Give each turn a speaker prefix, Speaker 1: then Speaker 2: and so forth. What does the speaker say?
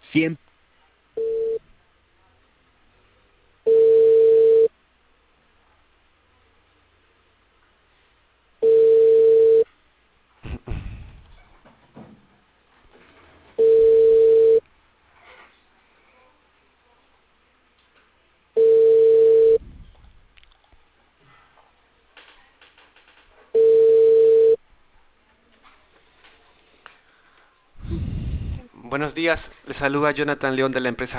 Speaker 1: Siempre.
Speaker 2: Buenos días, le saluda Jonathan León de la empresa